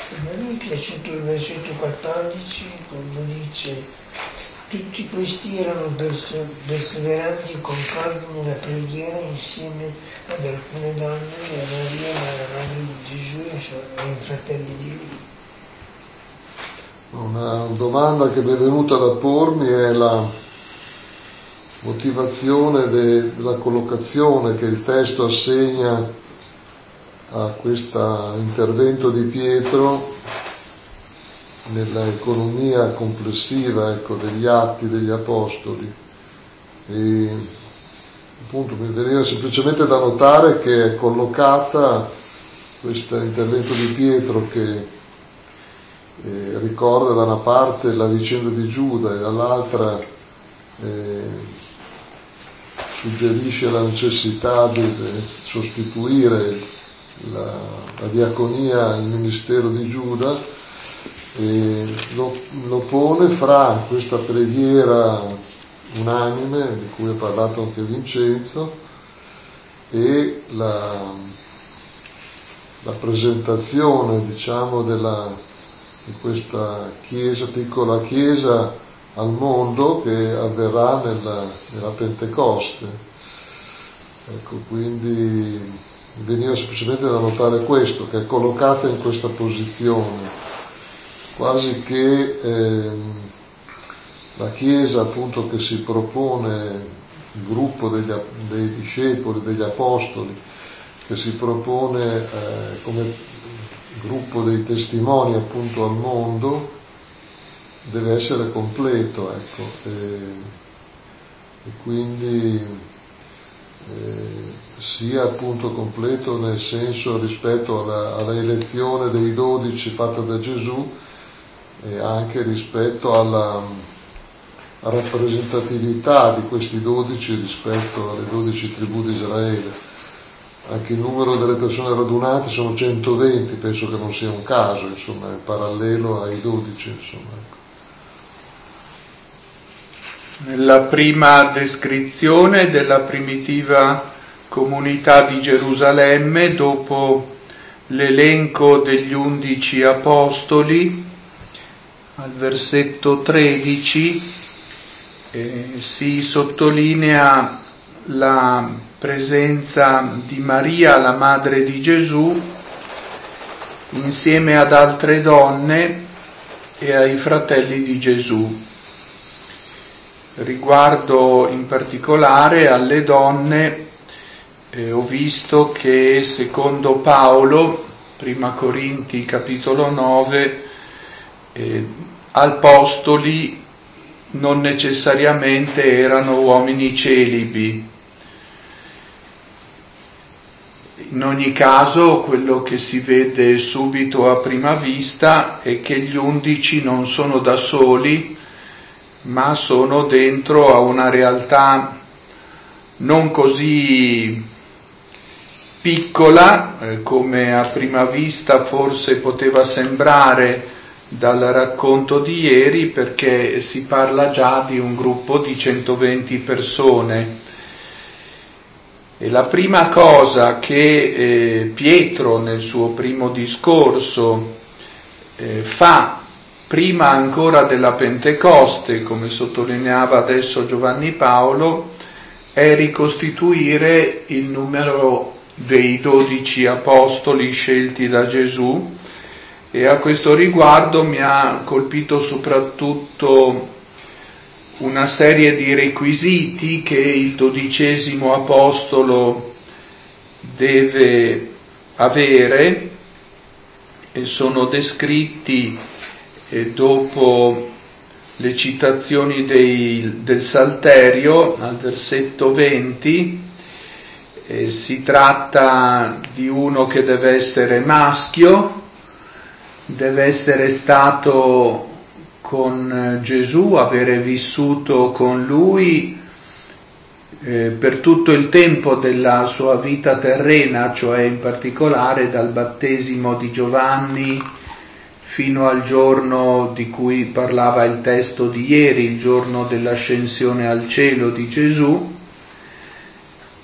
A me è piaciuto il versetto 14 quando dice: tutti questi erano perseveranti e concordano nella preghiera insieme ad alcune donne e a Maria, la madre di Gesù e ai fratelli di lui. Una domanda che mi è venuta da pormi è la motivazione della collocazione che il testo assegna a questo intervento di Pietro nella economia complessiva, degli atti degli apostoli. E appunto mi veniva semplicemente da notare che è collocata questo intervento di Pietro che ricorda da una parte la vicenda di Giuda e dall'altra suggerisce la necessità di sostituire la diaconia al ministero di Giuda, e lo pone fra questa preghiera unanime di cui ha parlato anche Vincenzo e la presentazione, diciamo, di questa chiesa, piccola chiesa al mondo, che avverrà nella Pentecoste. Ecco, quindi veniva semplicemente da notare questo, che è collocata in questa posizione, quasi che la chiesa, appunto, che si propone, il gruppo dei discepoli, degli apostoli, che si propone come gruppo dei testimoni, appunto, al mondo, deve essere completo, ecco, e quindi sia appunto completo nel senso rispetto alla elezione dei 12 fatta da Gesù, e anche rispetto alla rappresentatività di questi 12 rispetto alle 12 tribù di Israele. Anche il numero delle persone radunate sono 120, penso che non sia un caso, insomma, è parallelo ai 12, insomma. Nella prima descrizione della primitiva comunità di Gerusalemme, dopo l'elenco degli 11 apostoli, al versetto 13 si sottolinea la presenza di Maria, la madre di Gesù, insieme ad altre donne e ai fratelli di Gesù. Riguardo in particolare alle donne, ho visto che secondo Paolo, prima Corinti capitolo 9, apostoli non necessariamente erano uomini celibi. In ogni caso, quello che si vede subito a prima vista è che gli 11 non sono da soli, ma sono dentro a una realtà non così piccola come a prima vista forse poteva sembrare dal racconto di ieri, perché si parla già di un gruppo di 120 persone. E la prima cosa che Pietro nel suo primo discorso fa, prima ancora della Pentecoste, come sottolineava adesso Giovanni Paolo, è ricostituire il numero dei 12 apostoli scelti da Gesù, e a questo riguardo mi ha colpito soprattutto una serie di requisiti che il 12° apostolo deve avere, e sono descritti dopo le citazioni del Salterio al versetto 20. Si tratta di uno che deve essere maschio, deve essere stato con Gesù, avere vissuto con lui per tutto il tempo della sua vita terrena, cioè in particolare dal battesimo di Giovanni fino al giorno di cui parlava il testo di ieri, il giorno dell'ascensione al cielo di Gesù.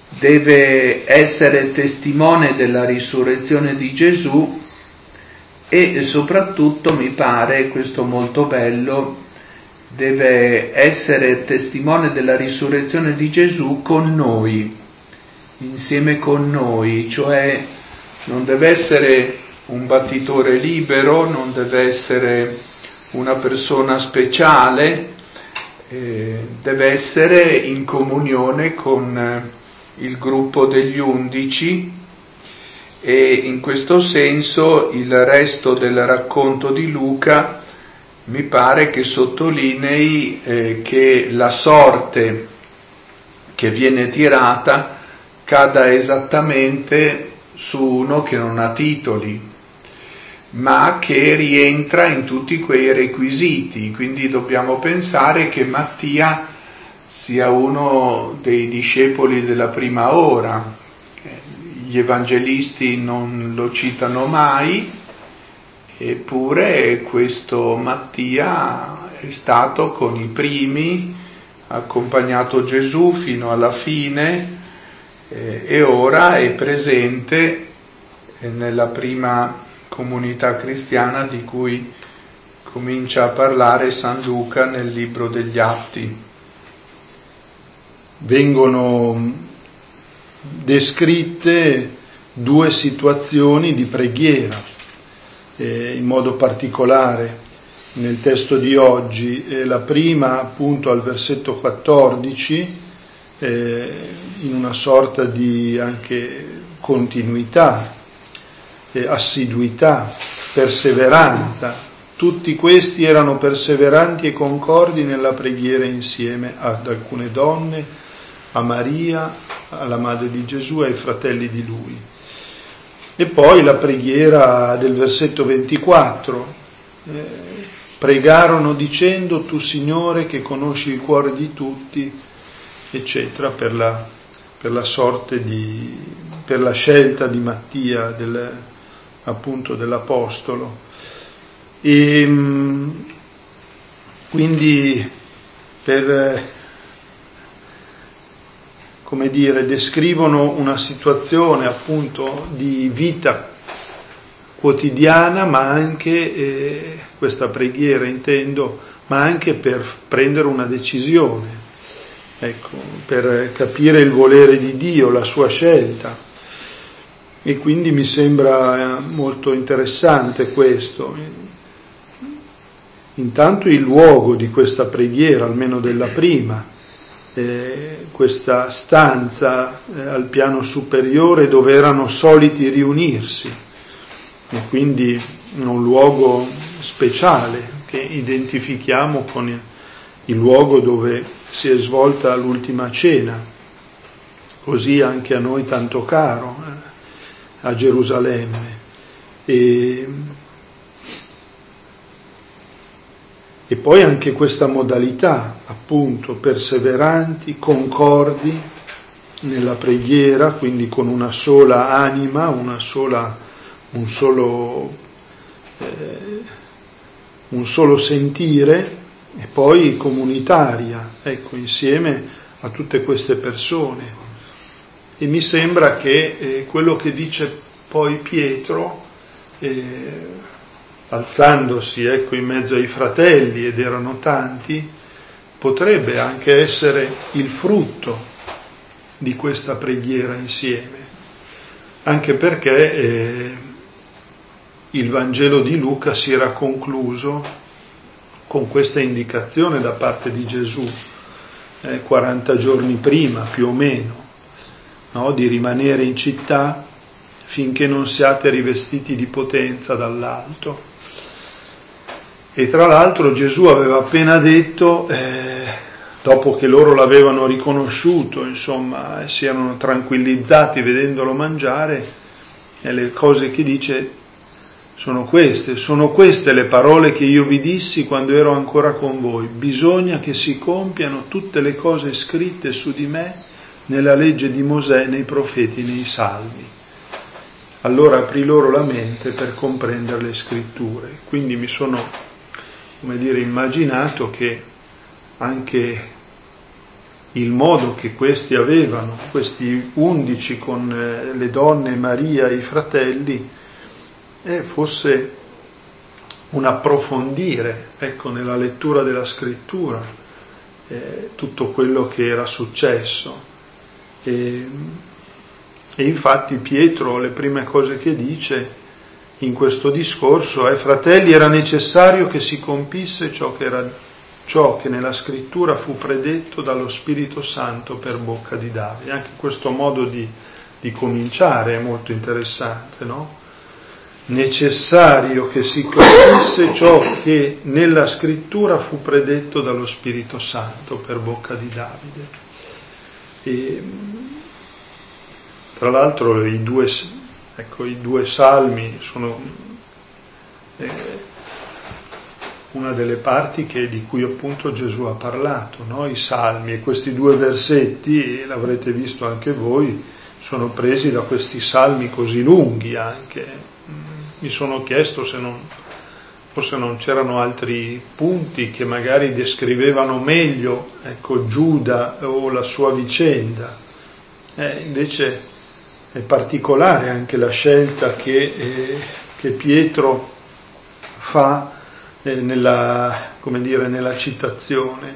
Deve essere testimone della risurrezione di Gesù e soprattutto mi pare, questo molto bello, deve essere testimone della risurrezione di Gesù con noi, insieme con noi, cioè non deve essere un battitore libero, non deve essere una persona speciale, deve essere in comunione con il gruppo degli 11, e in questo senso il resto del racconto di Luca mi pare che sottolinei che la sorte che viene tirata cada esattamente su uno che non ha titoli, ma che rientra in tutti quei requisiti. Quindi dobbiamo pensare che Mattia sia uno dei discepoli della prima ora. Gli evangelisti non lo citano mai, eppure questo Mattia è stato con i primi, ha accompagnato Gesù fino alla fine, e ora è presente nella prima comunità cristiana di cui comincia a parlare San Luca nel libro degli Atti. Vengono descritte due situazioni di preghiera, in modo particolare nel testo di oggi. La prima appunto al versetto 14, in una sorta di anche continuità, assiduità, perseveranza. Tutti questi erano perseveranti e concordi nella preghiera insieme ad alcune donne, a Maria, alla madre di Gesù e ai fratelli di lui. E poi la preghiera del versetto 24, pregarono dicendo: tu Signore che conosci il cuore di tutti, eccetera, per la sorte per la scelta di Mattia, appunto dell'apostolo. E quindi descrivono una situazione appunto di vita quotidiana, ma anche questa preghiera intendo, ma anche per prendere una decisione, per capire il volere di Dio, la sua scelta. E quindi mi sembra molto interessante questo. Intanto il luogo di questa preghiera, almeno della prima, questa stanza al piano superiore dove erano soliti riunirsi, e quindi un luogo speciale che identifichiamo con il luogo dove si è svolta l'ultima cena, così anche a noi tanto caro, a Gerusalemme. E poi anche questa modalità, appunto, perseveranti, concordi nella preghiera, quindi con una sola anima, un solo sentire, e poi comunitaria, insieme a tutte queste persone. E mi sembra che quello che dice poi Pietro, alzandosi in mezzo ai fratelli, ed erano tanti, potrebbe anche essere il frutto di questa preghiera insieme, anche perché il Vangelo di Luca si era concluso con questa indicazione da parte di Gesù, 40 giorni prima più o meno, no? Di rimanere in città finché non siate rivestiti di potenza dall'alto. E tra l'altro Gesù aveva appena detto, dopo che loro l'avevano riconosciuto, si erano tranquillizzati vedendolo mangiare, le cose che dice sono queste le parole che io vi dissi quando ero ancora con voi: bisogna che si compiano tutte le cose scritte su di me nella legge di Mosè, nei profeti, nei salmi. Allora aprì loro la mente per comprendere le scritture. Quindi mi sono immaginato che anche il modo che questi avevano, questi 11 con le donne, Maria e i fratelli, fosse un approfondire, ecco, nella lettura della scrittura tutto quello che era successo. E infatti Pietro, le prime cose che dice in questo discorso è: fratelli, era necessario che si compisse ciò che nella scrittura fu predetto dallo Spirito Santo per bocca di Davide. Anche questo modo di cominciare è molto interessante, no? Necessario che si compisse ciò che nella scrittura fu predetto dallo Spirito Santo per bocca di Davide. E, tra l'altro i due salmi sono una delle parti di cui appunto Gesù ha parlato, no? I salmi, e questi 2 versetti, l'avrete visto anche voi, sono presi da questi salmi così lunghi anche. Mi sono chiesto se forse non c'erano altri punti che magari descrivevano meglio, ecco, Giuda o la sua vicenda. Invece è particolare anche la scelta che Pietro fa nella citazione.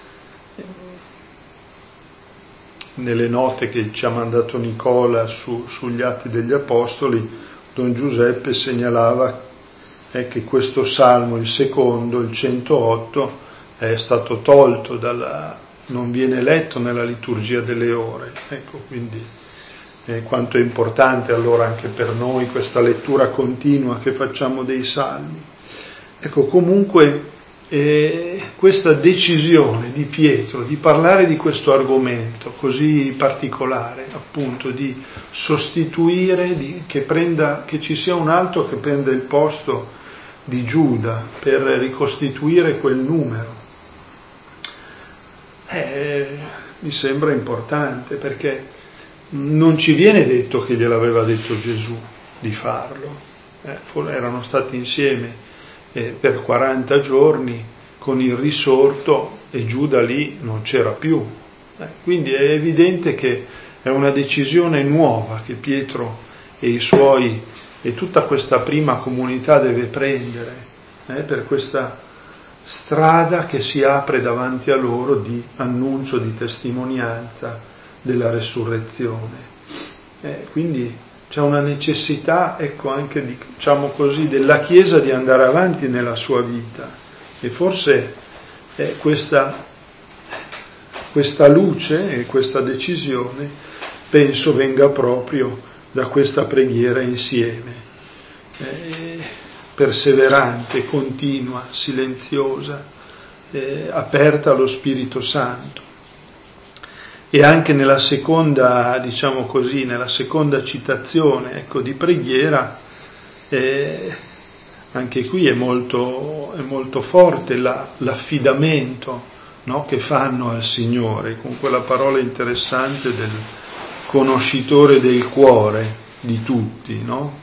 Nelle note che ci ha mandato Nicola sugli Atti degli Apostoli, Don Giuseppe segnalava che questo salmo, il secondo, il 108, è stato tolto non viene letto nella liturgia delle ore. Ecco, quindi quanto è importante allora anche per noi questa lettura continua che facciamo dei salmi. Ecco, comunque questa decisione di Pietro di parlare di questo argomento così particolare, appunto di sostituire, che ci sia un altro che prenda il posto di Giuda per ricostituire quel numero, mi sembra importante, perché non ci viene detto che gliel'aveva detto Gesù di farlo. Erano stati insieme per 40 giorni con il risorto e Giuda lì non c'era più. Quindi è evidente che è una decisione nuova che Pietro e i suoi e tutta questa prima comunità deve prendere per questa strada che si apre davanti a loro di annuncio, di testimonianza della resurrezione. Quindi c'è una necessità, ecco, anche diciamo così, della Chiesa di andare avanti nella sua vita, e forse questa luce e questa decisione penso venga proprio da questa preghiera insieme, perseverante, continua, silenziosa, aperta allo Spirito Santo. E anche nella seconda, diciamo così, nella seconda citazione, ecco, di preghiera, anche qui è molto forte l'affidamento, no, che fanno al Signore, con quella parola interessante del conoscitore del cuore di tutti, no?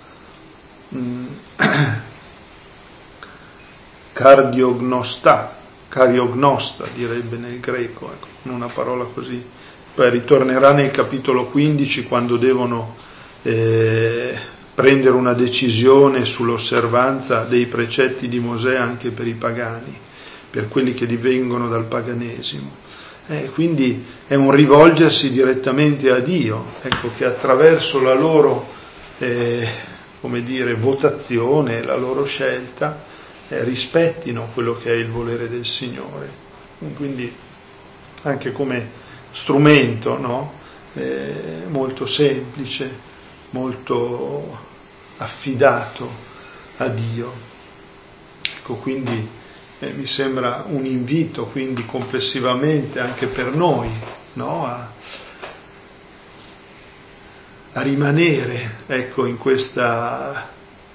Cardiognosta direbbe nel greco, ecco, una parola così. Poi ritornerà nel capitolo 15 quando devono prendere una decisione sull'osservanza dei precetti di Mosè anche per i pagani, per quelli che divengono dal paganesimo. Quindi è un rivolgersi direttamente a Dio, ecco, che attraverso la loro votazione, la loro scelta, rispettino quello che è il volere del Signore. Quindi anche come strumento, no? Molto semplice, molto affidato a Dio. Ecco, quindi mi sembra un invito, quindi complessivamente anche per noi, no? A rimanere, ecco, in questa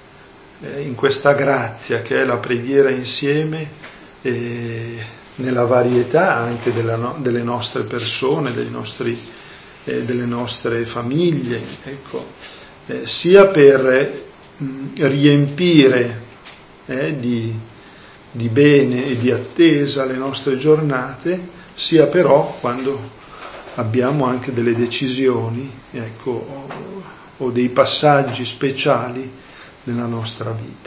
grazia che è la preghiera insieme, nella varietà anche delle nostre persone, delle nostre famiglie, ecco, sia per riempire di bene e di attesa le nostre giornate, sia però quando abbiamo anche delle decisioni, ecco, o dei passaggi speciali nella nostra vita.